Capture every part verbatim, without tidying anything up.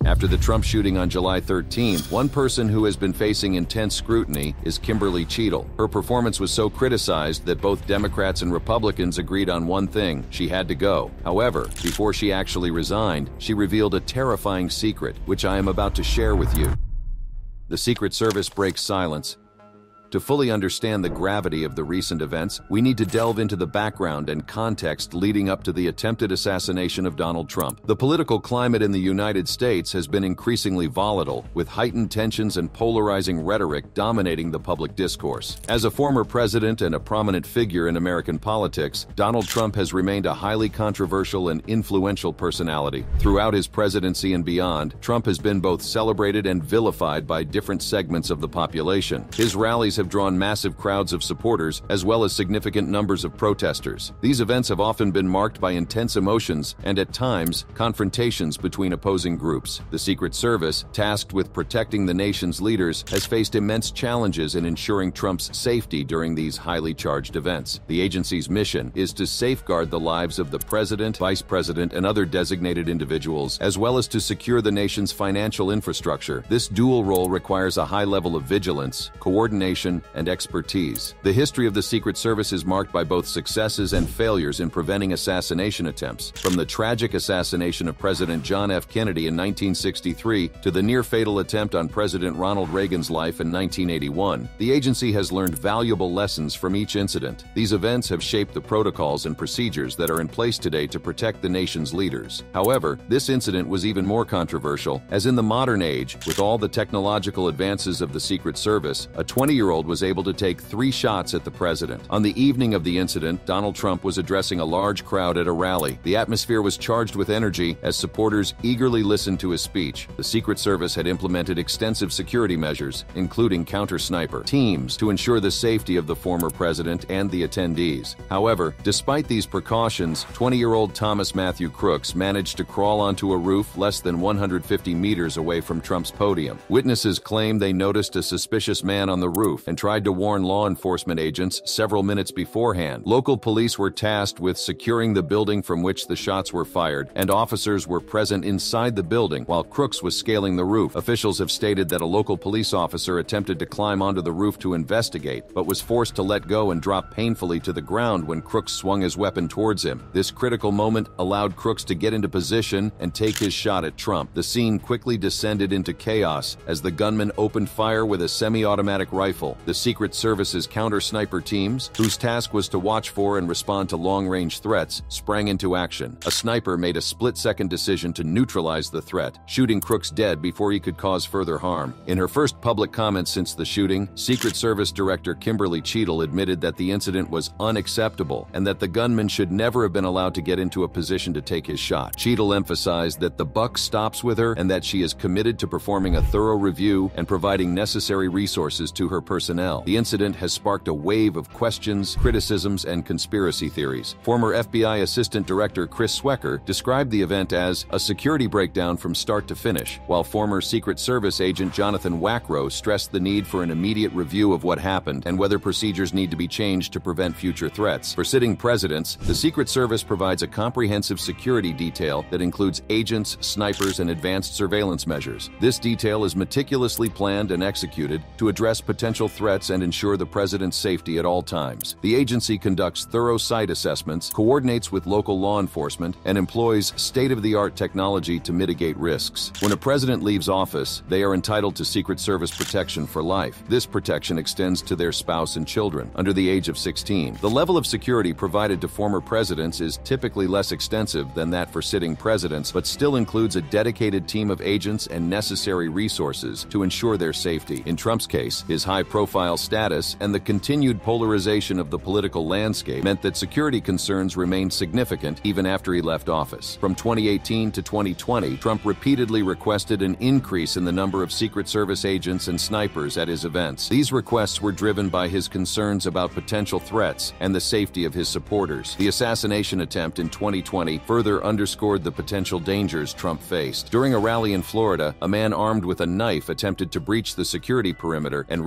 After the Trump shooting on July thirteenth, one person who has been facing intense scrutiny is Kimberly Cheadle. Her performance was so criticized that both Democrats and Republicans agreed on one thing: she had to go. However, before she actually resigned, she revealed a terrifying secret, which I am about to share with you. The Secret Service breaks silence. To fully understand the gravity of the recent events, we need to delve into the background and context leading up to the attempted assassination of Donald Trump. The political climate in the United States has been increasingly volatile, with heightened tensions and polarizing rhetoric dominating the public discourse. As a former president and a prominent figure in American politics, Donald Trump has remained a highly controversial and influential personality. Throughout his presidency and beyond, Trump has been both celebrated and vilified by different segments of the population. His rallies have drawn massive crowds of supporters as well as significant numbers of protesters. These events have often been marked by intense emotions and, at times, confrontations between opposing groups. The Secret Service, tasked with protecting the nation's leaders, has faced immense challenges in ensuring Trump's safety during these highly charged events. The agency's mission is to safeguard the lives of the president, vice president, and other designated individuals, as well as to secure the nation's financial infrastructure. This dual role requires a high level of vigilance, coordination, and expertise. The history of the Secret Service is marked by both successes and failures in preventing assassination attempts. From the tragic assassination of President John F. Kennedy in nineteen sixty-three to the near-fatal attempt on President Ronald Reagan's life in nineteen eighty-one, the agency has learned valuable lessons from each incident. These events have shaped the protocols and procedures that are in place today to protect the nation's leaders. However, this incident was even more controversial, as in the modern age, with all the technological advances of the Secret Service, a twenty-year-old was able to take three shots at the president. On the evening of the incident, Donald Trump was addressing a large crowd at a rally. The atmosphere was charged with energy as supporters eagerly listened to his speech. The Secret Service had implemented extensive security measures, including counter-sniper teams, to ensure the safety of the former president and the attendees. However, despite these precautions, twenty-year-old Thomas Matthew Crooks managed to crawl onto a roof less than one hundred fifty meters away from Trump's podium. Witnesses claim they noticed a suspicious man on the roof and tried to warn law enforcement agents several minutes beforehand. Local police were tasked with securing the building from which the shots were fired, and officers were present inside the building while Crooks was scaling the roof. Officials have stated that a local police officer attempted to climb onto the roof to investigate, but was forced to let go and drop painfully to the ground when Crooks swung his weapon towards him. This critical moment allowed Crooks to get into position and take his shot at Trump. The scene quickly descended into chaos as the gunman opened fire with a semi-automatic rifle. The Secret Service's counter-sniper teams, whose task was to watch for and respond to long-range threats, sprang into action. A sniper made a split-second decision to neutralize the threat, shooting Crooks dead before he could cause further harm. In her first public comments since the shooting, Secret Service Director Kimberly Cheadle admitted that the incident was unacceptable and that the gunman should never have been allowed to get into a position to take his shot. Cheadle emphasized that the buck stops with her and that she is committed to performing a thorough review and providing necessary resources to her personnel. The incident has sparked a wave of questions, criticisms, and conspiracy theories. Former F B I Assistant Director Chris Swecker described the event as a security breakdown from start to finish, while former Secret Service agent Jonathan Wackrow stressed the need for an immediate review of what happened and whether procedures need to be changed to prevent future threats. For sitting presidents, the Secret Service provides a comprehensive security detail that includes agents, snipers, and advanced surveillance measures. This detail is meticulously planned and executed to address potential threats and ensure the president's safety at all times. The agency conducts thorough site assessments, coordinates with local law enforcement, and employs state-of-the-art technology to mitigate risks. When a president leaves office, they are entitled to Secret Service protection for life. This protection extends to their spouse and children under the age of sixteen. The level of security provided to former presidents is typically less extensive than that for sitting presidents, but still includes a dedicated team of agents and necessary resources to ensure their safety. In Trump's case, his high-profile status and the continued polarization of the political landscape meant that security concerns remained significant even after he left office. From twenty eighteen to twenty twenty, Trump repeatedly requested an increase in the number of Secret Service agents and snipers at his events. These requests were driven by his concerns about potential threats and the safety of his supporters. The assassination attempt in twenty twenty further underscored the potential dangers Trump faced. During a rally in Florida, a man armed with a knife attempted to breach the security perimeter and reach the stage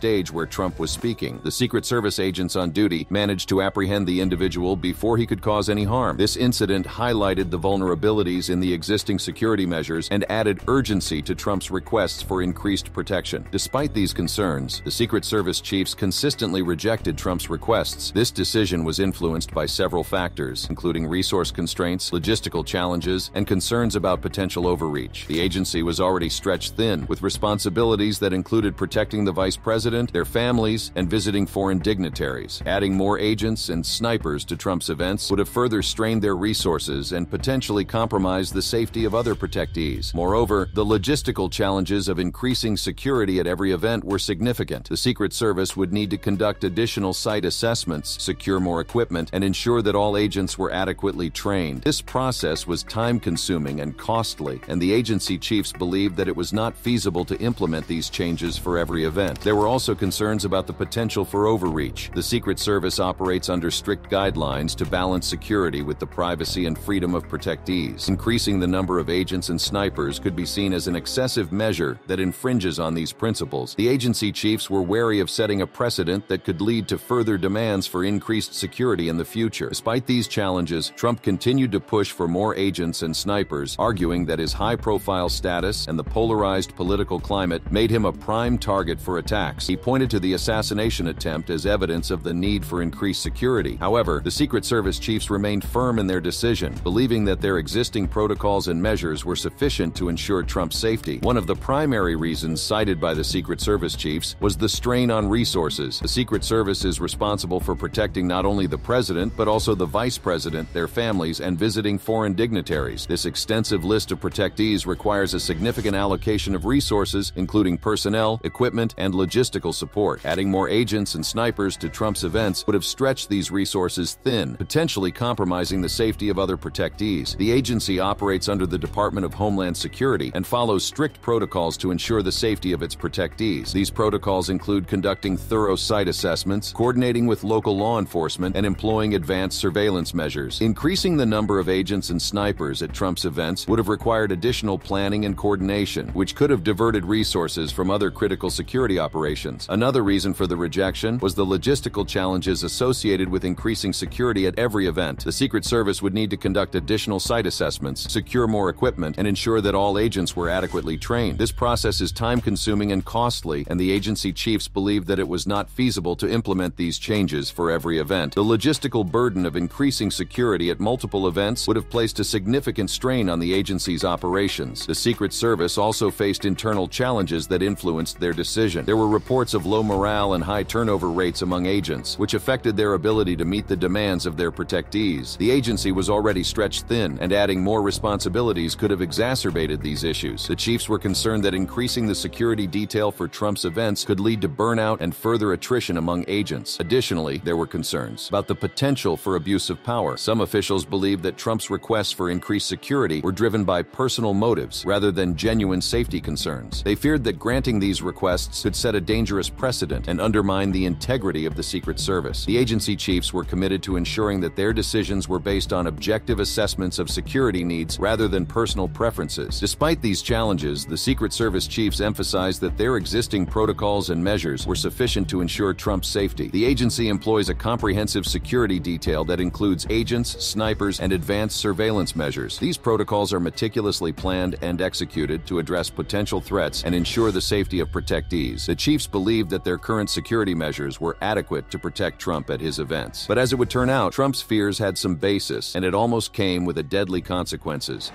stage where Trump was speaking. The Secret Service agents on duty managed to apprehend the individual before he could cause any harm. This incident highlighted the vulnerabilities in the existing security measures and added urgency to Trump's requests for increased protection. Despite these concerns, the Secret Service chiefs consistently rejected Trump's requests. This decision was influenced by several factors, including resource constraints, logistical challenges, and concerns about potential overreach. The agency was already stretched thin, with responsibilities that included protecting the vice president, their families, and visiting foreign dignitaries. Adding more agents and snipers to Trump's events would have further strained their resources and potentially compromised the safety of other protectees. Moreover, the logistical challenges of increasing security at every event were significant. The Secret Service would need to conduct additional site assessments, secure more equipment, and ensure that all agents were adequately trained. This process was time-consuming and costly, and the agency chiefs believed that it was not feasible to implement these changes for every event. There were also concerns about the potential for overreach. The Secret Service operates under strict guidelines to balance security with the privacy and freedom of protectees. Increasing the number of agents and snipers could be seen as an excessive measure that infringes on these principles. The agency chiefs were wary of setting a precedent that could lead to further demands for increased security in the future. Despite these challenges, Trump continued to push for more agents and snipers, arguing that his high-profile status and the polarized political climate made him a prime target for attacks. He pointed to the assassination attempt as evidence of the need for increased security. However, the Secret Service chiefs remained firm in their decision, believing that their existing protocols and measures were sufficient to ensure Trump's safety. One of the primary reasons cited by the Secret Service chiefs was the strain on resources. The Secret Service is responsible for protecting not only the president, but also the vice president, their families, and visiting foreign dignitaries. This extensive list of protectees requires a significant allocation of resources, including personnel, equipment, and logistical support. Adding more agents and snipers to Trump's events would have stretched these resources thin, potentially compromising the safety of other protectees. The agency operates under the Department of Homeland Security and follows strict protocols to ensure the safety of its protectees. These protocols include conducting thorough site assessments, coordinating with local law enforcement, and employing advanced surveillance measures. Increasing the number of agents and snipers at Trump's events would have required additional planning and coordination, which could have diverted resources from other critical security operations. Another reason for the rejection was the logistical challenges associated with increasing security at every event. The Secret Service would need to conduct additional site assessments, secure more equipment, and ensure that all agents were adequately trained. This process is time-consuming and costly, and the agency chiefs believed that it was not feasible to implement these changes for every event. The logistical burden of increasing security at multiple events would have placed a significant strain on the agency's operations. The Secret Service also faced internal challenges that influenced their decision. There were reports of low morale and high turnover rates among agents, which affected their ability to meet the demands of their protectees. The agency was already stretched thin, and adding more responsibilities could have exacerbated these issues. The chiefs were concerned that increasing the security detail for Trump's events could lead to burnout and further attrition among agents. Additionally, there were concerns about the potential for abuse of power. Some officials believed that Trump's requests for increased security were driven by personal motives rather than genuine safety concerns. They feared that granting these requests could set a dangerous precedent and undermine the integrity of the Secret Service. The agency chiefs were committed to ensuring that their decisions were based on objective assessments of security needs rather than personal preferences. Despite these challenges, the Secret Service chiefs emphasized that their existing protocols and measures were sufficient to ensure Trump's safety. The agency employs a comprehensive security detail that includes agents, snipers, and advanced surveillance measures. These protocols are meticulously planned and executed to address potential threats and ensure the safety of protectees. The chiefs believed that their current security measures were adequate to protect Trump at his events. But as it would turn out, Trump's fears had some basis, and it almost came with a deadly consequences.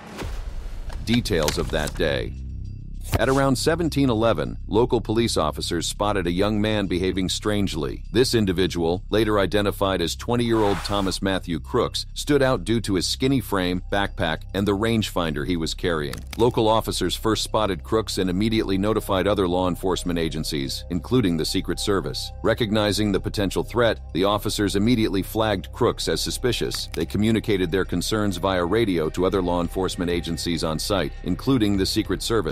Details of that day. At around seventeen eleven, local police officers spotted a young man behaving strangely. This individual, later identified as twenty-year-old Thomas Matthew Crooks, stood out due to his skinny frame, backpack, and the rangefinder he was carrying. Local officers first spotted Crooks and immediately notified other law enforcement agencies, including the Secret Service. Recognizing the potential threat, the officers immediately flagged Crooks as suspicious. They communicated their concerns via radio to other law enforcement agencies on site, including the Secret Service. Despite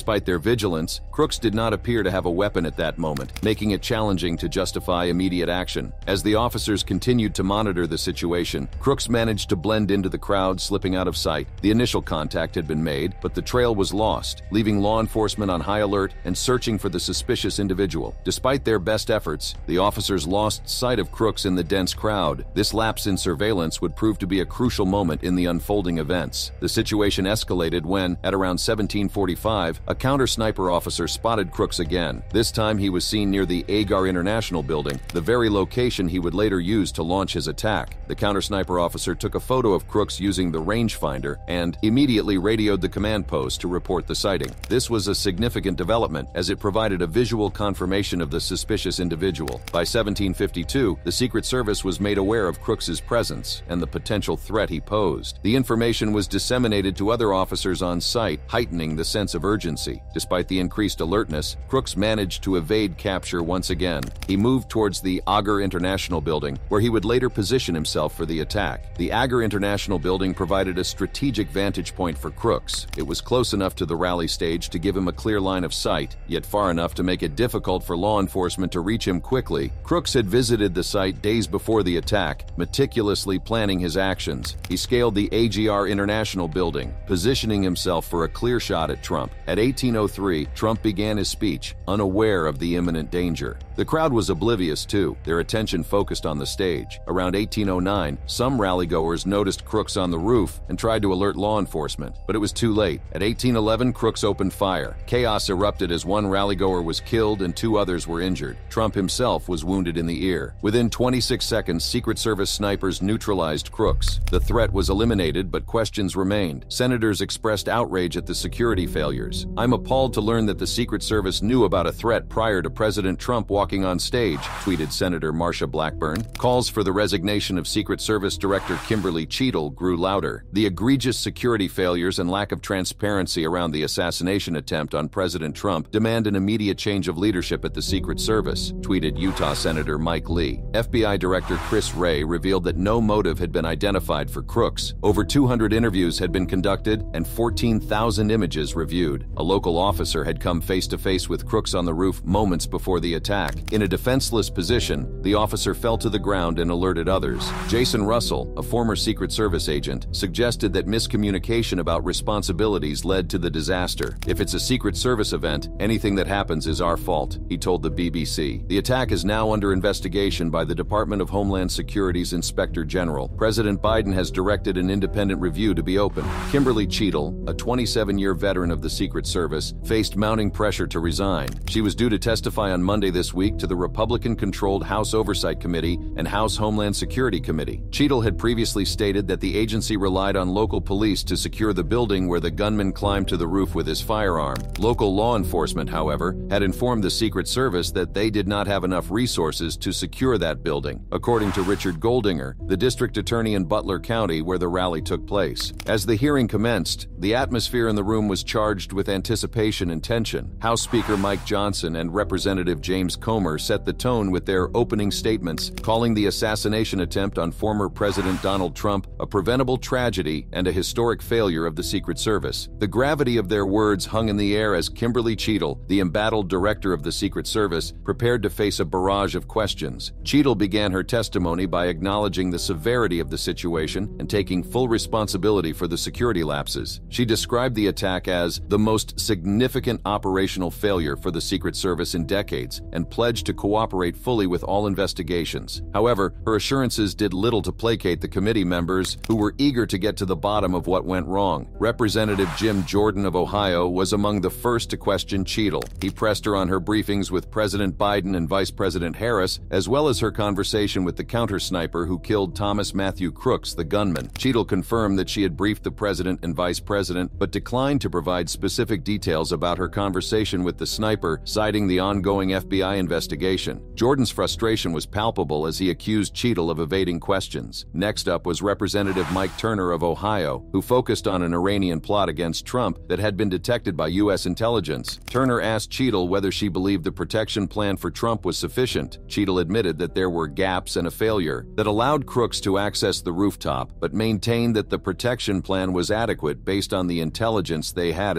Despite their vigilance, crooks did not appear to have a weapon at that moment, making it challenging to justify immediate action. As the officers continued to monitor the situation, crooks managed to blend into the crowd, slipping out of sight. The initial contact had been made, but the trail was lost, leaving law enforcement on high alert and searching for the suspicious individual. Despite their best efforts, the officers lost sight of crooks in the dense crowd. This lapse in surveillance would prove to be a crucial moment in the unfolding events. The situation escalated when, at around seventeen forty-five, a counter-sniper officer spotted crooks again. This time he was seen near the Agar International Building, the very location he would later use to launch his attack. The counter-sniper officer took a photo of crooks using the rangefinder and immediately radioed the command post to report the sighting. This was a significant development as it provided a visual confirmation of the suspicious individual. By seventeen fifty-two, the Secret Service was made aware of Crooks's presence and the potential threat he posed. The information was disseminated to other officers on site, heightening the sense of urgency. Despite the increased alertness, Crooks managed to evade capture once again. He moved towards the Agar International Building, where he would later position himself for the attack. The Agar International Building provided a strategic vantage point for Crooks. It was close enough to the rally stage to give him a clear line of sight, yet far enough to make it difficult for law enforcement to reach him quickly. Crooks had visited the site days before the attack, meticulously planning his actions. He scaled the A G R International Building, positioning himself for a clear shot at Trump. At eighteen oh three, Trump began his speech, unaware of the imminent danger. The crowd was oblivious too, their attention focused on the stage. Around eighteen oh nine, some rallygoers noticed Crooks on the roof and tried to alert law enforcement, but it was too late. At eighteen eleven, Crooks opened fire. Chaos erupted as one rallygoer was killed and two others were injured. Trump himself was wounded in the ear. Within twenty-six seconds, Secret Service snipers neutralized Crooks. The threat was eliminated, but questions remained. Senators expressed outrage at the security failures. "I'm appalled to learn that the Secret Service knew about a threat prior to President Trump walking on stage," tweeted Senator Marsha Blackburn. Calls for the resignation of Secret Service Director Kimberly Cheatle grew louder. The egregious security failures and lack of transparency around the assassination attempt on President Trump demand an immediate change of leadership at the Secret Service, tweeted Utah Senator Mike Lee. F B I Director Chris Wray revealed that no motive had been identified for Crooks. Over two hundred interviews had been conducted and fourteen thousand images reviewed. A local officer had come face-to-face with Crooks on the roof moments before the attack. In a defenseless position, the officer fell to the ground and alerted others. Jason Russell, a former Secret Service agent, suggested that miscommunication about responsibilities led to the disaster. "If it's a Secret Service event, anything that happens is our fault," he told the B B C. The attack is now under investigation by the Department of Homeland Security's Inspector General. President Biden has directed an independent review to be opened. Kimberly Cheatle, a twenty-seven-year veteran of the Secret Service, faced mounting pressure to resign. She was due to testify on Monday this week to the Republican-controlled House Oversight Committee and House Homeland Security Committee. Cheatle had previously stated that the agency relied on local police to secure the building where the gunman climbed to the roof with his firearm. Local law enforcement, however, had informed the Secret Service that they did not have enough resources to secure that building, according to Richard Goldinger, the district attorney in Butler County where the rally took place. As the hearing commenced, the atmosphere in the room was charged with anticipation and tension. House Speaker Mike Johnson and Representative James Comer set the tone with their opening statements, calling the assassination attempt on former President Donald Trump a preventable tragedy and a historic failure of the Secret Service. The gravity of their words hung in the air as Kimberly Cheatle, the embattled director of the Secret Service, prepared to face a barrage of questions. Cheatle began her testimony by acknowledging the severity of the situation and taking full responsibility for the security lapses. She described the attack as the most significant operational failure for the Secret Service in decades and pledged to cooperate fully with all investigations. However, her assurances did little to placate the committee members who were eager to get to the bottom of what went wrong. Representative Jim Jordan of Ohio was among the first to question Cheatle. He pressed her on her briefings with President Biden and Vice President Harris, as well as her conversation with the counter-sniper who killed Thomas Matthew Crooks, the gunman. Cheatle confirmed that she had briefed the president and vice president, but declined to provide specific details about her conversation with the sniper, citing the ongoing F B I investigation. Jordan's frustration was palpable as he accused Cheatle of evading questions. Next up was Representative Mike Turner of Ohio, who focused on an Iranian plot against Trump that had been detected by U S intelligence. Turner asked Cheatle whether she believed the protection plan for Trump was sufficient. Cheatle admitted that there were gaps and a failure that allowed crooks to access the rooftop, but maintained that the protection plan was adequate based on the intelligence they had at the time.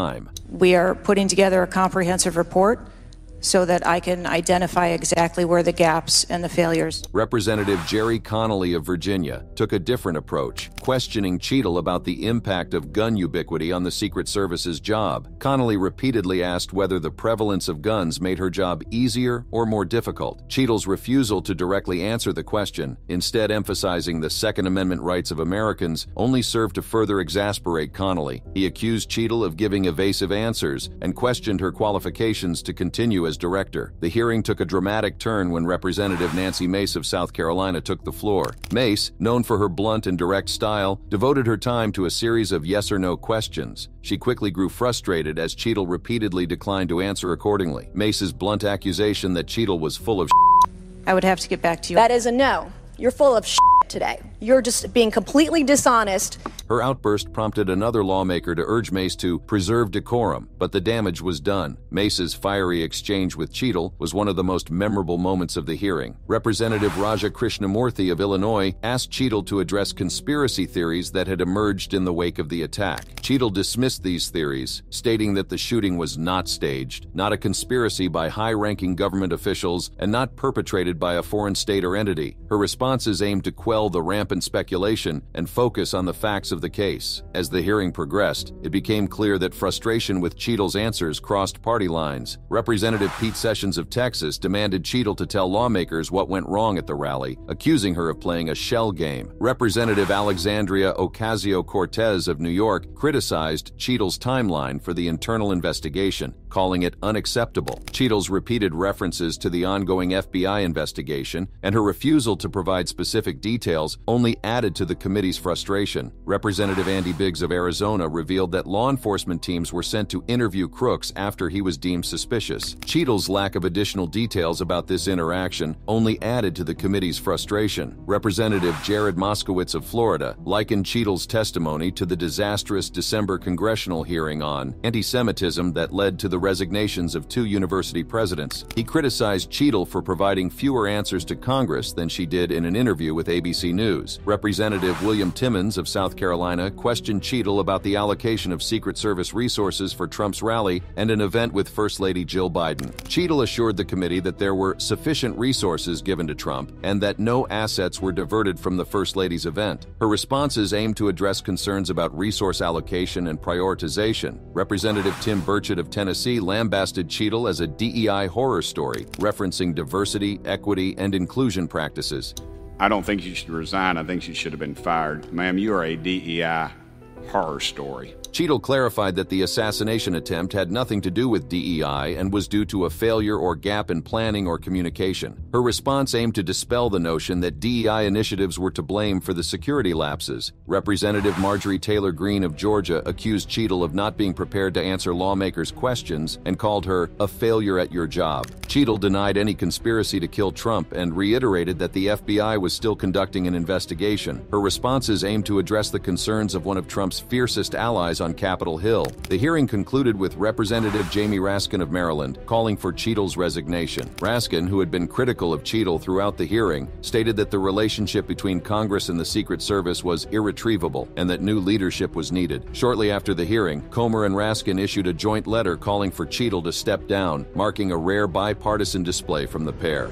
time. We are putting together a comprehensive report so that I can identify exactly where the gaps and the failures. Representative Jerry Connolly of Virginia took a different approach, questioning Cheadle about the impact of gun ubiquity on the Secret Service's job. Connolly repeatedly asked whether the prevalence of guns made her job easier or more difficult. Cheadle's refusal to directly answer the question, instead emphasizing the Second Amendment rights of Americans, only served to further exasperate Connolly. He accused Cheadle of giving evasive answers and questioned her qualifications to continue as director. The hearing took a dramatic turn when Representative Nancy Mace of South Carolina took the floor. Mace, known for her blunt and direct style, devoted her time to a series of yes or no questions. She quickly grew frustrated as Cheadle repeatedly declined to answer accordingly. Mace's blunt accusation that Cheadle was full of shit. I would have to get back to you. That is a no. You're full of shit today. You're just being completely dishonest. Her outburst prompted another lawmaker to urge Mace to preserve decorum, but the damage was done. Mace's fiery exchange with Cheadle was one of the most memorable moments of the hearing. Representative Raja Krishnamurthy of Illinois asked Cheadle to address conspiracy theories that had emerged in the wake of the attack. Cheadle dismissed these theories, stating that the shooting was not staged, not a conspiracy by high-ranking government officials, and not perpetrated by a foreign state or entity. Her responses aimed to quell the rampant speculation and focus on the facts of the case. As the hearing progressed, it became clear that frustration with Cheadle's answers crossed party lines. Representative Pete Sessions of Texas demanded Cheadle to tell lawmakers what went wrong at the rally, accusing her of playing a shell game. Representative Alexandria Ocasio-Cortez of New York criticized Cheadle's timeline for the internal investigation, calling it unacceptable. Cheadle's repeated references to the ongoing F B I investigation and her refusal to provide specific details only added to the committee's frustration. Representative Andy Biggs of Arizona revealed that law enforcement teams were sent to interview Crooks after he was deemed suspicious. Cheadle's lack of additional details about this interaction only added to the committee's frustration. Representative Jared Moskowitz of Florida likened Cheadle's testimony to the disastrous December congressional hearing on anti-Semitism that led to the resignations of two university presidents. He criticized Cheadle for providing fewer answers to Congress than she did in an interview with A B C News. Representative William Timmons of South Carolina questioned Cheadle about the allocation of Secret Service resources for Trump's rally and an event with First Lady Jill Biden. Cheadle assured the committee that there were sufficient resources given to Trump and that no assets were diverted from the First Lady's event. Her responses aimed to address concerns about resource allocation and prioritization. Representative Tim Burchett of Tennessee lambasted Cheadle as a D E I horror story, referencing diversity, equity, and inclusion practices. I don't think you should resign. I think you should have been fired. Ma'am, you are a D E I horror story. Cheadle clarified that the assassination attempt had nothing to do with D E I and was due to a failure or gap in planning or communication. Her response aimed to dispel the notion that D E I initiatives were to blame for the security lapses. Representative Marjorie Taylor Greene of Georgia accused Cheadle of not being prepared to answer lawmakers' questions and called her a failure at your job. Cheadle denied any conspiracy to kill Trump and reiterated that the F B I was still conducting an investigation. Her responses aimed to address the concerns of one of Trump's fiercest allies on Capitol Hill. The hearing concluded with Representative Jamie Raskin of Maryland calling for Cheadle's resignation. Raskin, who had been critical of Cheadle throughout the hearing, stated that the relationship between Congress and the Secret Service was irretrievable and that new leadership was needed. Shortly after the hearing, Comer and Raskin issued a joint letter calling for Cheadle to step down, marking a rare bipartisan display from the pair.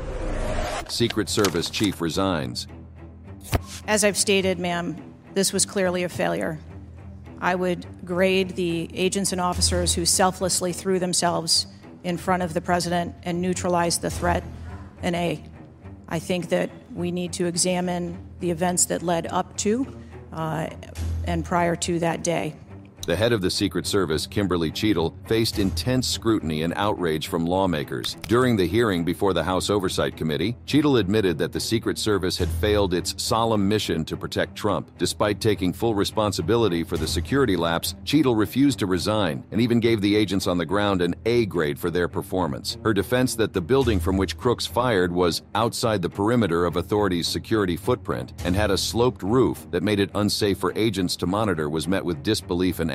Secret Service chief resigns. As I've stated, ma'am, this was clearly a failure. I would grade the agents and officers who selflessly threw themselves in front of the president and neutralized the threat an A. I think that we need to examine the events that led up to uh, and prior to that day. The head of the Secret Service, Kimberly Cheadle, faced intense scrutiny and outrage from lawmakers. During the hearing before the House Oversight Committee, Cheadle admitted that the Secret Service had failed its solemn mission to protect Trump. Despite taking full responsibility for the security lapse, Cheadle refused to resign and even gave the agents on the ground an A grade for their performance. Her defense that the building from which Crooks fired was outside the perimeter of authorities' security footprint and had a sloped roof that made it unsafe for agents to monitor was met with disbelief and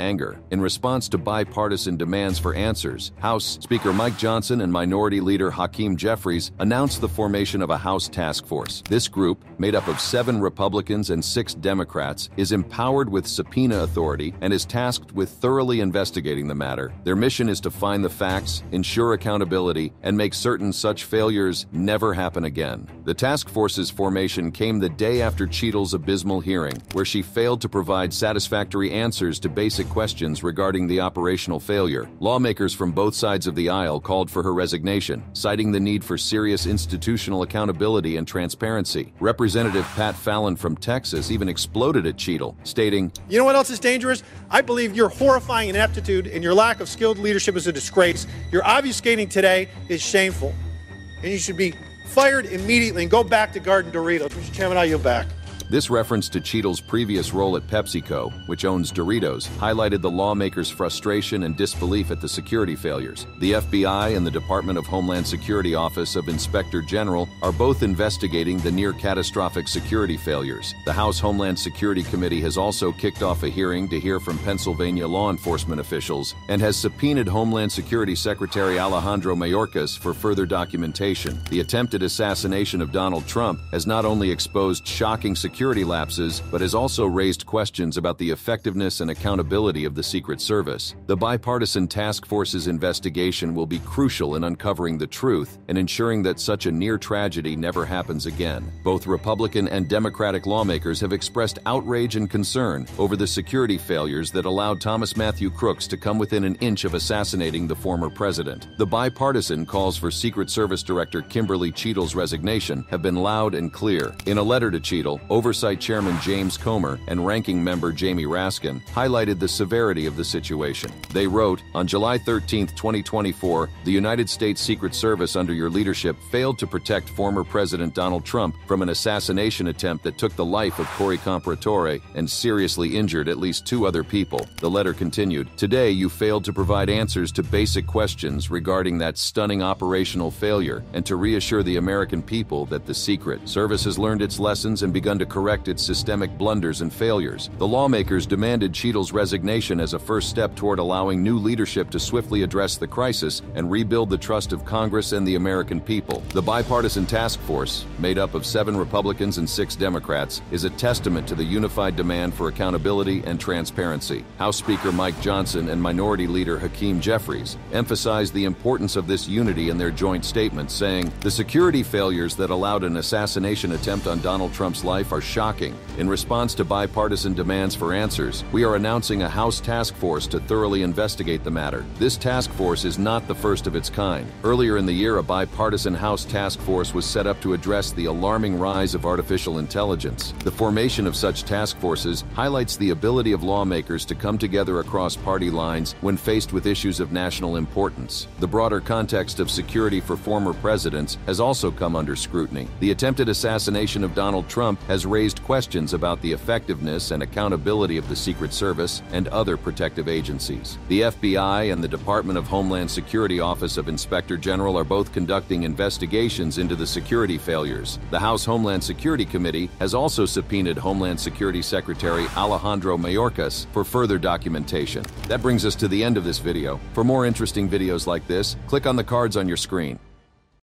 anger. In response to bipartisan demands for answers, House Speaker Mike Johnson and Minority Leader Hakeem Jeffries announced the formation of a House task force. This group, made up of seven Republicans and six Democrats, is empowered with subpoena authority and is tasked with thoroughly investigating the matter. Their mission is to find the facts, ensure accountability, and make certain such failures never happen again. The task force's formation came the day after Cheadle's abysmal hearing, where she failed to provide satisfactory answers to basic questions regarding the operational failure. Lawmakers from both sides of the aisle called for her resignation, citing the need for serious institutional accountability and transparency. Representative Pat Fallon from Texas even exploded at Cheadle, stating, "You know what else is dangerous? I believe your horrifying ineptitude and your lack of skilled leadership is a disgrace. Your obfuscating today is shameful, and you should be fired immediately and go back to Garden Doritos." Mister Chairman, I yield back. This reference to Cheadle's previous role at PepsiCo, which owns Doritos, highlighted the lawmakers' frustration and disbelief at the security failures. The F B I and the Department of Homeland Security Office of Inspector General are both investigating the near-catastrophic security failures. The House Homeland Security Committee has also kicked off a hearing to hear from Pennsylvania law enforcement officials and has subpoenaed Homeland Security Secretary Alejandro Mayorkas for further documentation. The attempted assassination of Donald Trump has not only exposed shocking security security lapses, but has also raised questions about the effectiveness and accountability of the Secret Service. The bipartisan task force's investigation will be crucial in uncovering the truth and ensuring that such a near tragedy never happens again. Both Republican and Democratic lawmakers have expressed outrage and concern over the security failures that allowed Thomas Matthew Crooks to come within an inch of assassinating the former president. The bipartisan calls for Secret Service Director Kimberly Cheadle's resignation have been loud and clear. In a letter to Cheadle, Oversight Chairman James Comer and Ranking Member Jamie Raskin highlighted the severity of the situation. They wrote, "On July thirteenth, twenty twenty-four, the United States Secret Service under your leadership failed to protect former President Donald Trump from an assassination attempt that took the life of Cory Compratore and seriously injured at least two other people." The letter continued, "Today you failed to provide answers to basic questions regarding that stunning operational failure and to reassure the American people that the Secret Service has learned its lessons and begun to correct its systemic blunders and failures." The lawmakers demanded Cheadle's resignation as a first step toward allowing new leadership to swiftly address the crisis and rebuild the trust of Congress and the American people. The bipartisan task force, made up of seven Republicans and six Democrats, is a testament to the unified demand for accountability and transparency. House Speaker Mike Johnson and Minority Leader Hakeem Jeffries emphasized the importance of this unity in their joint statement, saying, "The security failures that allowed an assassination attempt on Donald Trump's life are shocking. In response to bipartisan demands for answers, we are announcing a House task force to thoroughly investigate the matter. This task force is not the first of its kind. Earlier in the year, a bipartisan House task force was set up to address the alarming rise of artificial intelligence. The formation of such task forces highlights the ability of lawmakers to come together across party lines when faced with issues of national importance. The broader context of security for former presidents has also come under scrutiny. The attempted assassination of Donald Trump has raised questions about the effectiveness and accountability of the Secret Service and other protective agencies. The F B I and the Department of Homeland Security Office of Inspector General are both conducting investigations into the security failures. The House Homeland Security Committee has also subpoenaed Homeland Security Secretary Alejandro Mayorkas for further documentation. That brings us to the end of this video. For more interesting videos like this, click on the cards on your screen.